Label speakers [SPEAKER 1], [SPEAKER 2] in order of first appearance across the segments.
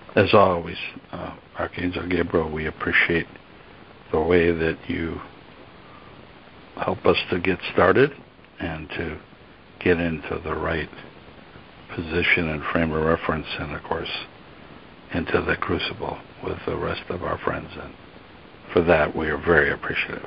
[SPEAKER 1] As always, Archangel Gabriel, we appreciate the way that you help us to get started and to get into the right position and frame of reference, and of course into the crucible with the rest of our friends, and for that we are very appreciative.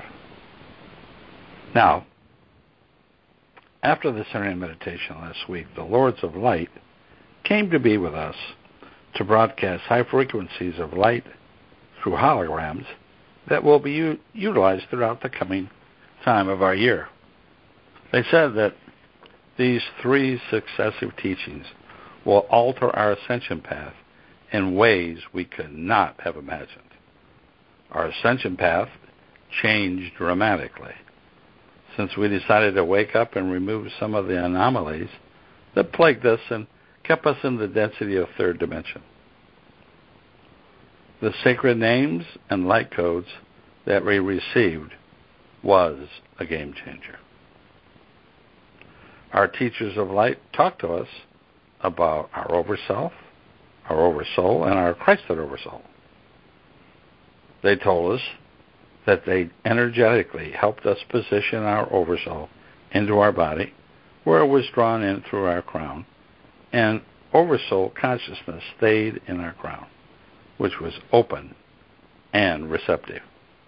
[SPEAKER 1] Now, after the Serenity Meditation last week, the Lords of Light came to be with us to broadcast high frequencies of light through holograms that will be utilized throughout the coming time of our year. They said that these 3 successive teachings will alter our ascension path in ways we could not have imagined. Our ascension path changed dramatically since we decided to wake up and remove some of the anomalies that plagued us and kept us in the density of third dimension. The sacred names and light codes that we received was a game changer. Our teachers of light talked to us about our Overself, our Oversoul, and our Christed Oversoul. They told us that they energetically helped us position our Oversoul into our body, where it was drawn in through our crown, and Oversoul consciousness stayed in our crown, which was open and receptive.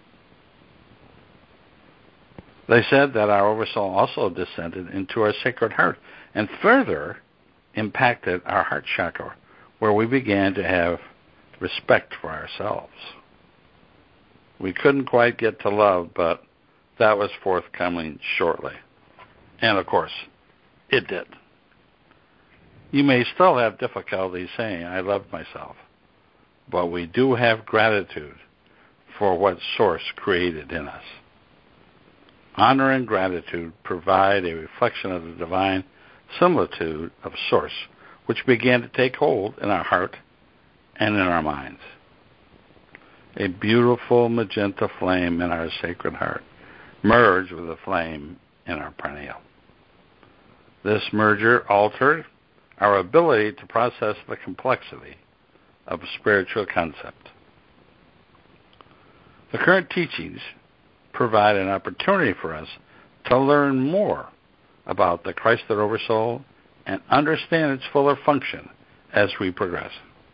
[SPEAKER 1] They said that our Oversoul also descended into our Sacred Heart and further impacted our heart chakra, where we began to have respect for ourselves. We couldn't quite get to love, but that was forthcoming shortly. And of course, it did. You may still have difficulty saying, I love myself, but we do have gratitude for what Source created in us. Honor and gratitude provide a reflection of the divine similitude of Source, which began to take hold in our heart and in our minds. A beautiful magenta flame in our Sacred Heart merged with a flame in our pineal. This merger altered our ability to process the complexity of a spiritual concept. The current teachings provide an opportunity for us to learn more about the Christed Oversoul and understand its fuller function as we progress.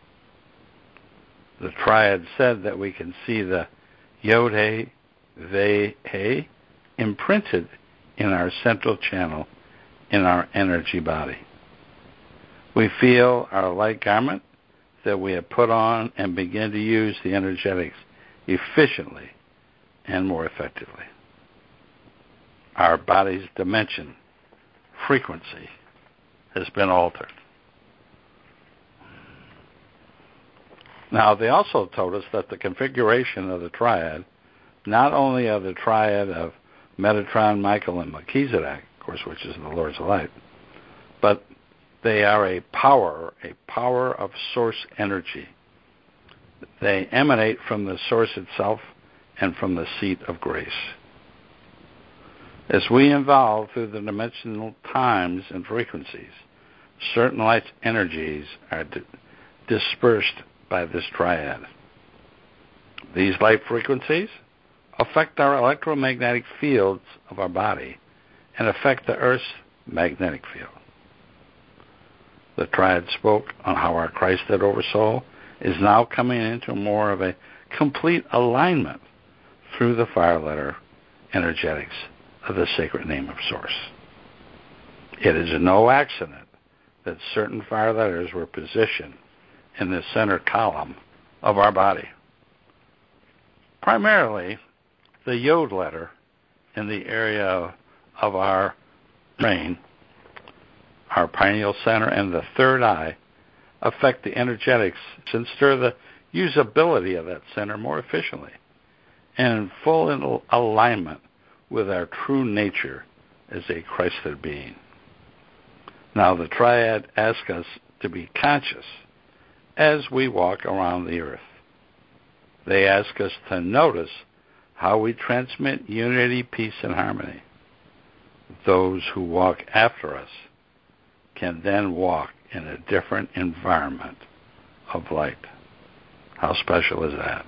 [SPEAKER 1] The Triad said that we can see the Yod-He, Veh-He imprinted in our central channel in our energy body. We feel our light garment that we have put on and begin to use the energetics efficiently and more effectively. Our body's dimension, frequency, has been altered. Now, they also told us that the configuration of the Triad, not only of the Triad of Metatron, Michael, and Melchizedek, of course, which is the Lords of Light, but they are a power of Source energy. They emanate from the Source itself and from the seat of grace. As we evolve through the dimensional times and frequencies, certain light's energies are dispersed by this Triad. These light frequencies affect our electromagnetic fields of our body and affect the Earth's magnetic field. The Triad spoke on how our Christed Oversoul is now coming into more of a complete alignment through the 5-letter energetics of the sacred name of Source. It is no accident that certain 5 letters were positioned in the center column of our body. Primarily, the Yod letter in the area of our brain, our pineal center, and the third eye affect the energetics and stir the usability of that center more efficiently and in full alignment with our true nature as a Christed being. Now, the Triad asks us to be conscious as we walk around the earth. They ask us to notice how we transmit unity, peace, and harmony. Those who walk after us can then walk in a different environment of light. How special is that?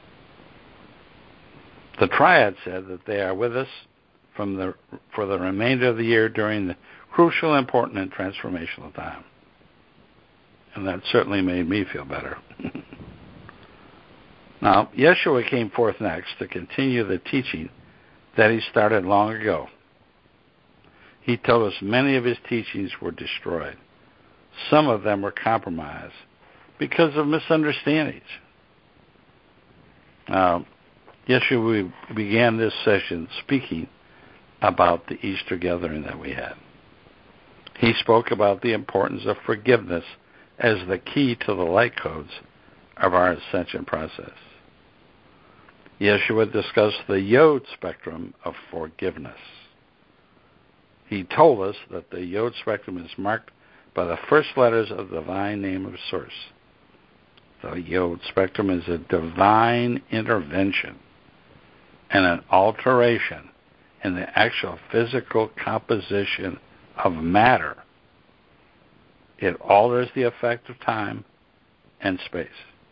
[SPEAKER 1] The Triad said that they are with us for the remainder of the year during the crucial, important, and transformational time. And that certainly made me feel better. Now, Yeshua came forth next to continue the teaching that he started long ago. He told us many of his teachings were destroyed. Some of them were compromised because of misunderstandings. Yeshua began this session speaking about the Easter gathering that we had. He spoke about the importance of forgiveness as the key to the light codes of our ascension process. Yeshua discussed the Yod spectrum of forgiveness. He told us that the Yod spectrum is marked by the first letters of the divine name of Source. The Yod spectrum is a divine intervention and an alteration in the actual physical composition of matter. It alters the effect of time and space.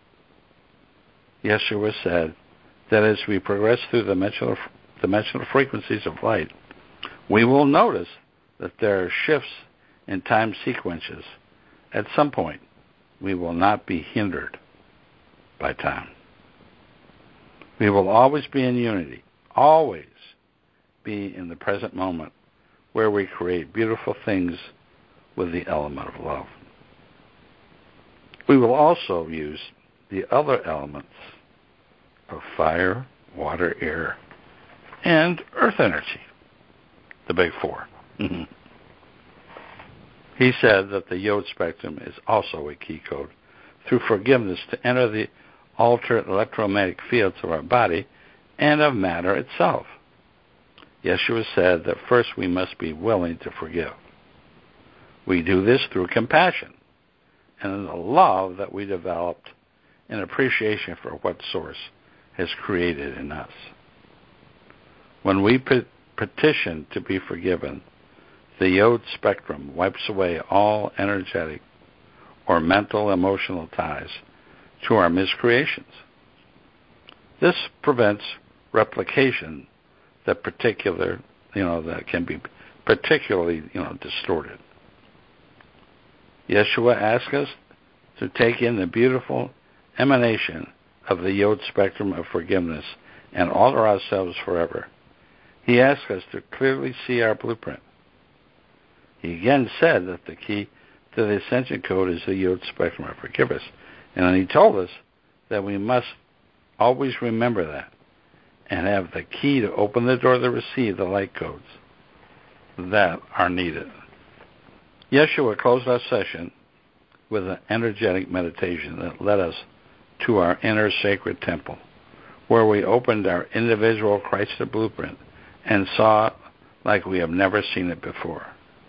[SPEAKER 1] Yeshua said that as we progress through the dimensional frequencies of light, we will notice that there are shifts in time sequences. At some point, we will not be hindered by time. We will always be in unity, always be in the present moment where we create beautiful things with the element of love. We will also use the other elements of fire, water, air, and earth energy, the big four. He said that the Yod spectrum is also a key code through forgiveness to enter the altered electromagnetic fields of our body and of matter itself. Yeshua said that first we must be willing to forgive. We do this through compassion and the love that we developed in appreciation for what Source has created in us. When we petition to be forgiven, the Yod spectrum wipes away all energetic or mental emotional ties to our miscreations. This prevents replication that can be particularly distorted. Yeshua asks us to take in the beautiful emanation of the Yod spectrum of forgiveness and alter ourselves forever. He asks us to clearly see our blueprint. He again said that the key to the Ascension Code is the Yod spectrum of forgiveness. And he told us that we must always remember that and have the key to open the door to receive the light codes that are needed. Yeshua closed our session with an energetic meditation that led us to our inner sacred temple, where we opened our individual Christed blueprint and saw it like we have never seen it before.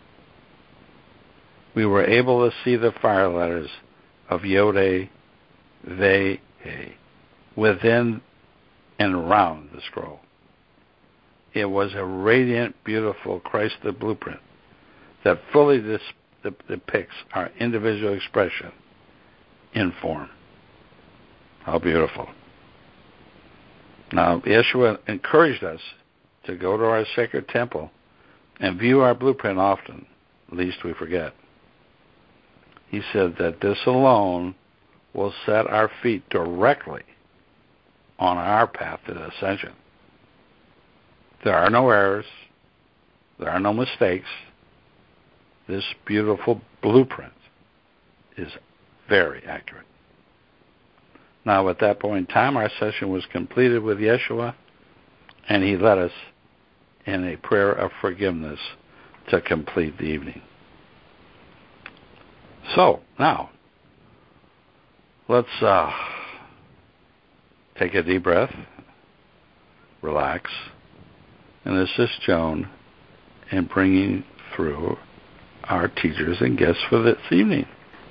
[SPEAKER 1] We were able to see the fire letters of Yod-A, Ve-He within and around the scroll. It was a radiant, beautiful Christed blueprint that fully depicts our individual expression in form. How beautiful. Now, Yeshua encouraged us to go to our sacred temple and view our blueprint often, lest we forget. He said that this alone will set our feet directly on our path to ascension. There are no errors. There are no mistakes. This beautiful blueprint is very accurate. Now, at that point in time, our session was completed with Yeshua, and he led us in a prayer of forgiveness to complete the evening. So, now, let's take a deep breath, relax, and assist Joan in bringing through our teachers and guests for this evening.